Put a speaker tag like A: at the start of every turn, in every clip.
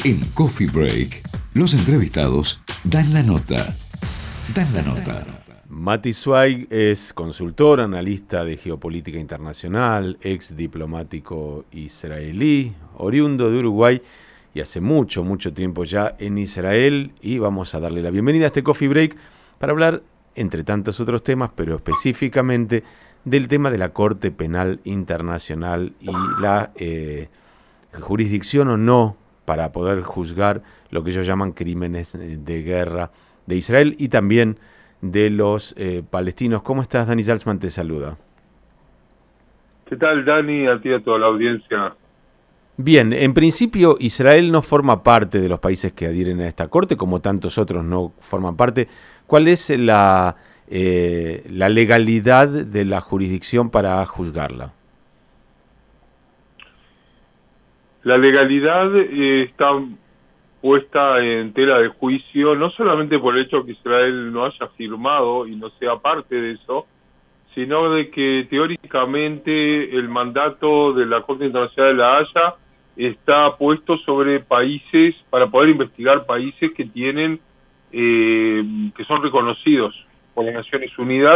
A: En Coffee Break, los entrevistados dan la nota. Dan la nota.
B: Mati Zweig es consultor, analista de geopolítica internacional, ex diplomático israelí, oriundo de Uruguay y hace mucho tiempo ya en Israel. Y vamos a darle la bienvenida a este Coffee Break para hablar, entre tantos otros temas, pero específicamente del tema de la Corte Penal Internacional y la jurisdicción o no para poder juzgar lo que ellos llaman crímenes de guerra de Israel y también de los palestinos. ¿Cómo estás, Dani Salzman? Te saluda.
C: ¿Qué tal, Dani? A ti y a toda la audiencia.
B: Bien, en principio Israel no forma parte de los países que adhieren a esta corte, como tantos otros no forman parte. ¿Cuál es la legalidad de la jurisdicción para juzgarla?
C: La legalidad está puesta en tela de juicio, no solamente por el hecho que Israel no haya firmado y no sea parte de eso, sino de que teóricamente el mandato de la Corte Internacional de la Haya está puesto sobre países, para poder investigar países que tienen, que son reconocidos por las Naciones Unidas,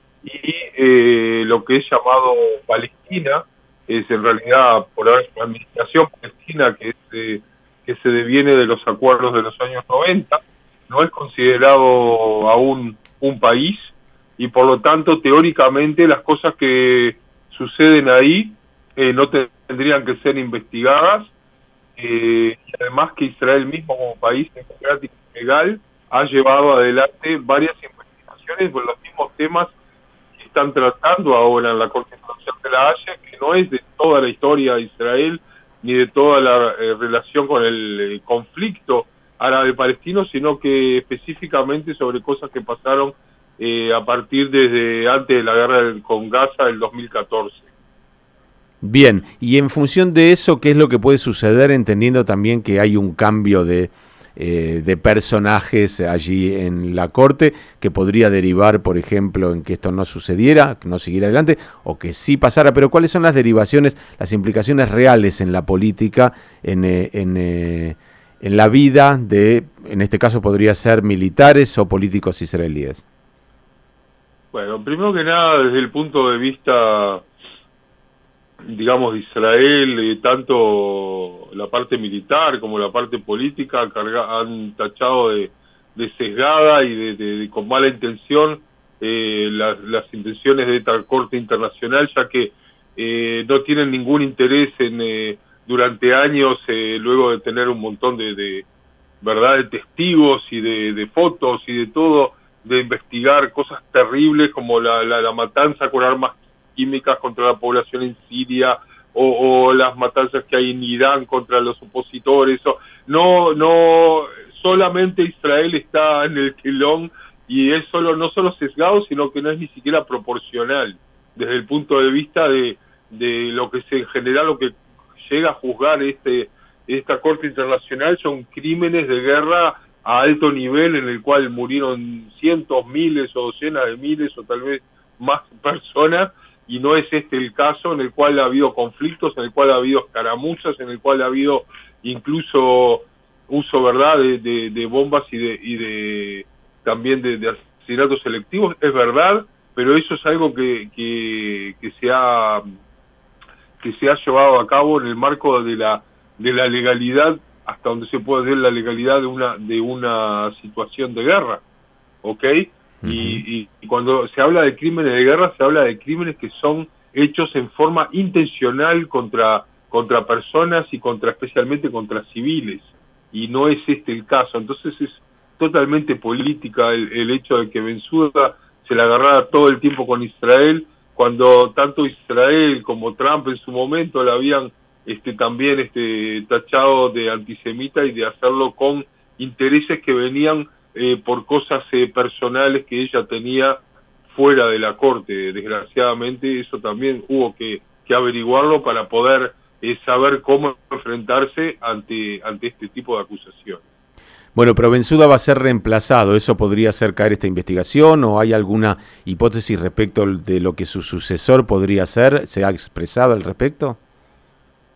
C: y lo que es llamado Palestina, es en realidad por haber una administración palestina que se deviene de los acuerdos de los años 90, no es considerado aún un país, y por lo tanto teóricamente las cosas que suceden ahí no tendrían que ser investigadas, y además que Israel mismo como país democrático y legal ha llevado adelante varias investigaciones por los mismos temas que están tratando ahora en la Corte Internacional de la Haya, que no es de toda la historia de Israel ni de toda la relación con el conflicto árabe-palestino, sino que específicamente sobre cosas que pasaron a partir desde antes de la guerra con Gaza del 2014.
B: Bien, y en función de eso, ¿qué es lo que puede suceder, entendiendo también que hay un cambio de personajes allí en la Corte, que podría derivar, por ejemplo, en que esto no sucediera, que no siguiera adelante, o que sí pasara? Pero ¿cuáles son las derivaciones, las implicaciones reales en la política, en la vida de, en este caso podría ser militares o políticos israelíes?
C: Bueno, primero que nada, desde el punto de vista, digamos, de Israel, tanto la parte militar como la parte política han tachado de sesgada y de con mala intención las intenciones de esta Corte Internacional, ya que no tienen ningún interés en durante años, luego de tener un montón de verdad, de testigos y de fotos y de todo, de investigar cosas terribles como la matanza con armas químicas contra la población en Siria, o las matanzas que hay en Irán contra los opositores. No solamente Israel está en el telón, y es no solo sesgado, sino que no es ni siquiera proporcional desde el punto de vista de lo que en general lo que llega a juzgar esta Corte Internacional son crímenes de guerra a alto nivel, en el cual murieron cientos, miles o docenas de miles o tal vez más personas, y no es este el caso, en el cual ha habido conflictos, en el cual ha habido escaramuzas, en el cual ha habido incluso uso, verdad, de bombas y también de asesinatos selectivos. Es verdad, pero eso es algo que se ha llevado a cabo en el marco de la legalidad, hasta donde se puede ver la legalidad de una situación de guerra, ¿ok? Uh-huh. Y cuando se habla de crímenes de guerra, se habla de crímenes que son hechos en forma intencional contra personas y especialmente contra civiles, y no es este el caso. Entonces es totalmente política el hecho de que Bensouda se la agarrara todo el tiempo con Israel, cuando tanto Israel como Trump en su momento la habían también tachado de antisemita y de hacerlo con intereses que venían por cosas personales que ella tenía fuera de la Corte. Desgraciadamente eso también hubo que averiguarlo para poder saber cómo enfrentarse ante este tipo de acusaciones.
B: Bueno, pero Bensouda va a ser reemplazado. ¿Eso podría hacer caer esta investigación o hay alguna hipótesis respecto de lo que su sucesor podría hacer? ¿Se ha expresado al respecto?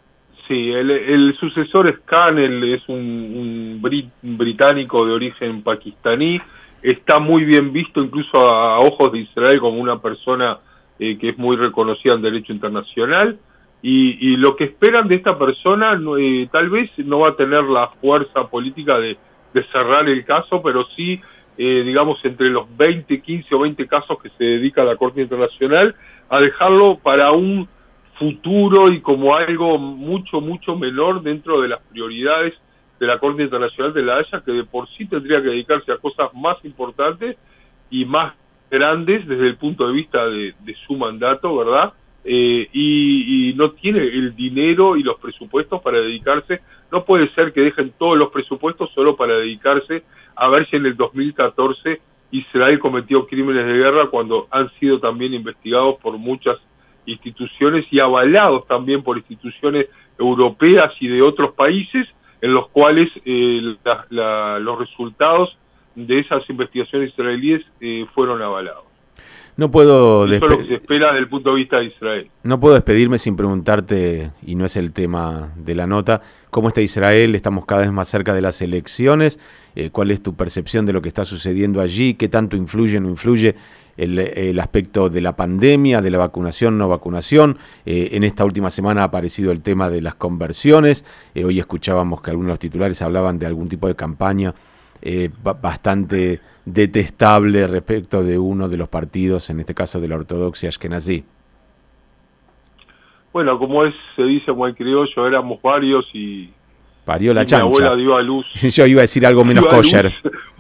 C: Sí, el sucesor es Khan, él es un británico de origen pakistaní, está muy bien visto incluso a ojos de Israel como una persona que es muy reconocida en derecho internacional, y lo que esperan de esta persona tal vez no va a tener la fuerza política de cerrar el caso, pero sí, digamos, entre los 15 o 20 casos que se dedica a la Corte Internacional, a dejarlo para un futuro y como algo mucho, mucho menor dentro de las prioridades de la Corte Internacional de La Haya, que de por sí tendría que dedicarse a cosas más importantes y más grandes desde el punto de vista de su mandato, ¿verdad? Y no tiene el dinero y los presupuestos para dedicarse. No puede ser que dejen todos los presupuestos solo para dedicarse a ver si en el 2014 Israel cometió crímenes de guerra, cuando han sido también investigados por muchas instituciones y avalados también por instituciones europeas y de otros países, en los cuales los resultados de esas investigaciones israelíes fueron avalados.
B: No puedo
C: Eso es lo que se espera desde el punto de vista de Israel.
B: No puedo despedirme sin preguntarte, y no es el tema de la nota, ¿cómo está Israel? Estamos cada vez más cerca de las elecciones. ¿Cuál es tu percepción de lo que está sucediendo allí? ¿Qué tanto influye o no influye el aspecto de la pandemia, de la vacunación, no vacunación? En esta última semana ha aparecido el tema de las conversiones. Hoy escuchábamos que algunos de los titulares hablaban de algún tipo de campaña bastante detestable respecto de uno de los partidos, en este caso de la ortodoxia ashkenazí.
C: Bueno, como se dice muy criollo, éramos varios y
B: parió la chancha.
C: Mi abuela dio a luz.
B: Yo iba a decir algo menos kosher.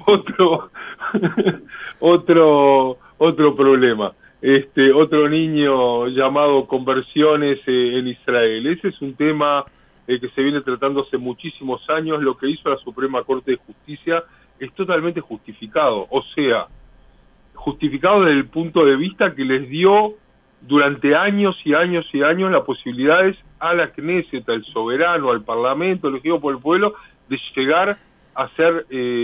C: Otro problema. Otro niño llamado conversiones en Israel. Ese es un tema que se viene tratando hace muchísimos años. Lo que hizo la Suprema Corte de Justicia es totalmente justificado, o sea, justificado desde el punto de vista que les dio durante años y años y años las posibilidades a la Knesset, al soberano, al Parlamento elegido por el pueblo, de llegar a hacer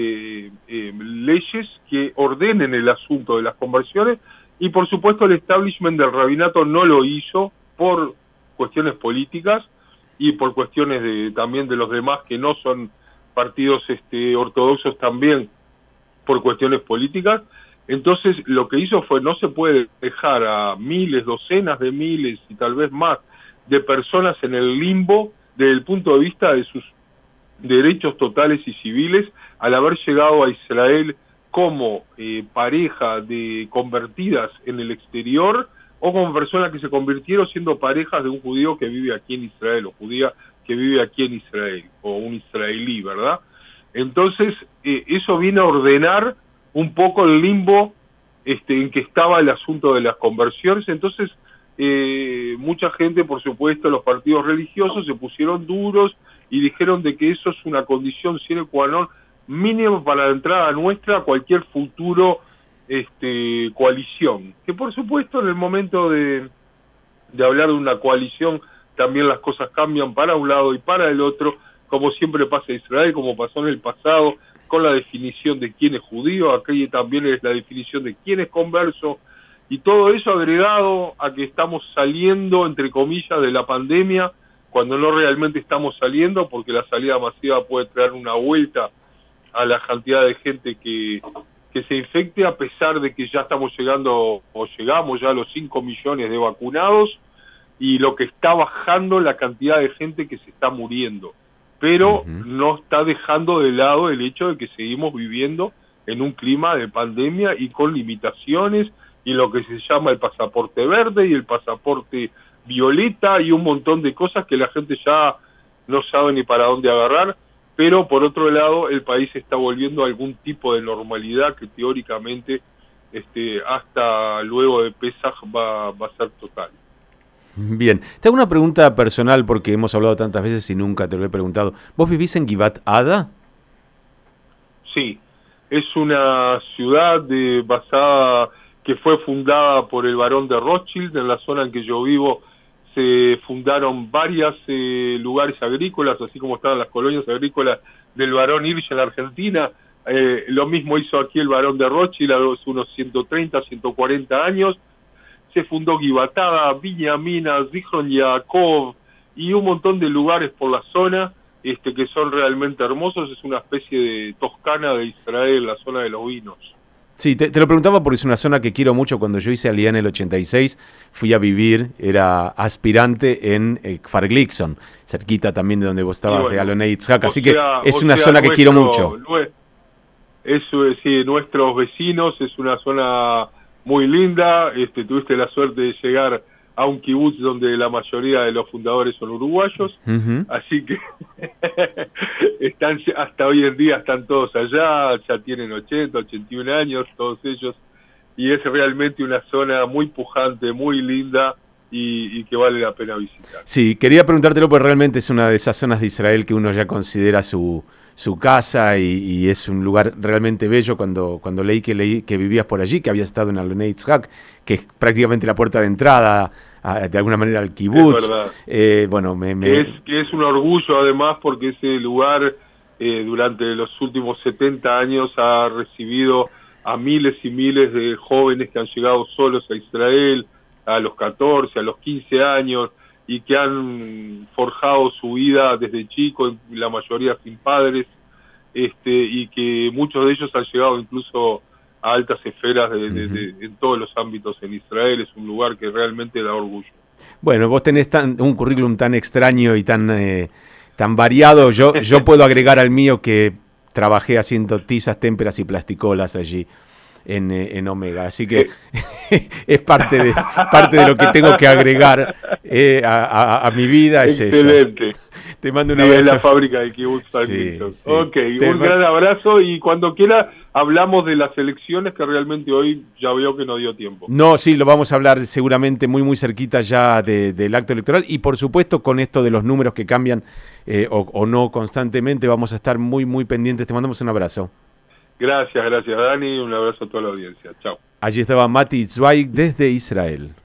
C: leyes que ordenen el asunto de las conversiones, y por supuesto el establishment del rabinato no lo hizo por cuestiones políticas y por cuestiones también de los demás que no son partidos ortodoxos, también por cuestiones políticas. Entonces lo que hizo fue, no se puede dejar a miles, docenas de miles y tal vez más de personas en el limbo desde el punto de vista de sus derechos totales y civiles, al haber llegado a Israel como pareja de convertidas en el exterior, o como personas que se convirtieron siendo parejas de un judío que vive aquí en Israel, o judía que vive aquí en Israel, o un israelí, ¿verdad? Entonces, eso viene a ordenar un poco el limbo en que estaba el asunto de las conversiones. Entonces, mucha gente, por supuesto, los partidos religiosos se pusieron duros y dijeron de que eso es una condición sine qua non mínima para la entrada nuestra a cualquier futuro coalición. Que por supuesto en el momento de hablar de una coalición también las cosas cambian para un lado y para el otro, como siempre pasa en Israel, como pasó en el pasado con la definición de quién es judío. Aquí también es la definición de quién es converso, y todo eso agregado a que estamos saliendo, entre comillas, de la pandemia, cuando no realmente estamos saliendo, porque la salida masiva puede traer una vuelta a la cantidad de gente que se infecte, a pesar de que ya estamos llegando, o llegamos ya a los 5 millones de vacunados, y lo que está bajando la cantidad de gente que se está muriendo, pero no está dejando de lado el hecho de que seguimos viviendo en un clima de pandemia y con limitaciones, y lo que se llama el pasaporte verde y el pasaporte violeta y un montón de cosas que la gente ya no sabe ni para dónde agarrar. Pero por otro lado el país está volviendo a algún tipo de normalidad que teóricamente hasta luego de Pesaj va a ser total.
B: Bien, te hago una pregunta personal porque hemos hablado tantas veces y nunca te lo he preguntado. ¿Vos vivís en Givat Ada?
C: Sí, es una ciudad basada, que fue fundada por el barón de Rothschild. En la zona en que yo vivo se fundaron varios lugares agrícolas, así como estaban las colonias agrícolas del barón Hirsch en la Argentina. Lo mismo hizo aquí el barón de Rothschild hace unos 130, 140 años. Se fundó Givat Ada, Binyamin, Zichron Yaakov, y un montón de lugares por la zona que son realmente hermosos. Es una especie de Toscana de Israel, la zona de los vinos.
B: Sí, te lo preguntaba porque es una zona que quiero mucho. Cuando yo hice Aliyah en el 86, fui a vivir, era aspirante en Kfar Glickson, cerquita también de donde vos estabas, bueno, de Alonei Yitzhak, así que es una zona que quiero mucho.
C: Eso es, sí, nuestros vecinos, es una zona muy linda. Tuviste la suerte de llegar a un kibutz donde la mayoría de los fundadores son uruguayos, así que hasta hoy en día están todos allá, ya tienen 80, 81 años, todos ellos, y es realmente una zona muy pujante, muy linda, y que vale la pena visitar.
B: Sí, quería preguntártelo porque realmente es una de esas zonas de Israel que uno ya considera su casa, y es un lugar realmente bello. Cuando leí que vivías por allí, que habías estado en Alonei Yitzhak, que es prácticamente la puerta de entrada de alguna manera al kibutz. Bueno,
C: que es un orgullo además, porque ese lugar durante los últimos 70 años ha recibido a miles y miles de jóvenes que han llegado solos a Israel a los 14, a los 15 años, y que han forjado su vida desde chicos, la mayoría sin padres, y que muchos de ellos han llegado incluso a altas esferas en todos los ámbitos en Israel. Es un lugar que realmente da orgullo.
B: Bueno, vos tenés un currículum tan extraño y tan variado. Yo puedo agregar al mío que trabajé haciendo tizas, témperas y plasticolas allí en Omega, así que es parte de lo que tengo que agregar a mi vida.
C: Excelente.
B: Es eso. Te mando un abrazo.
C: Es la fábrica de Kibutz Glickson. Sí. Ok, un gran abrazo, y cuando quiera hablamos de las elecciones, que realmente hoy ya veo que no dio tiempo.
B: No, sí, lo vamos a hablar seguramente muy cerquita ya del acto electoral, y por supuesto con esto de los números que cambian o no constantemente, vamos a estar muy pendientes. Te mandamos un abrazo.
C: Gracias Dani, un abrazo a toda la audiencia. Chao.
B: Allí estaba Mati Zweig desde Israel.